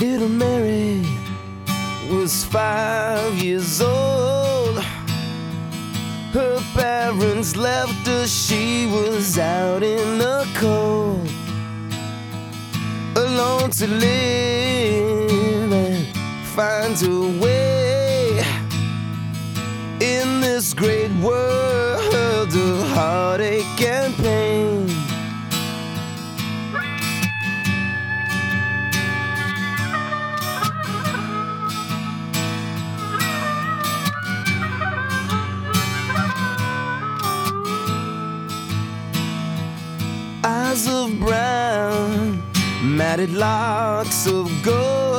Little Mary was 5 years old. Her parents left her, she was out in the cold, alone to live and find her way in this great world of heartache and pain. Eyes of brown, matted locks of gold,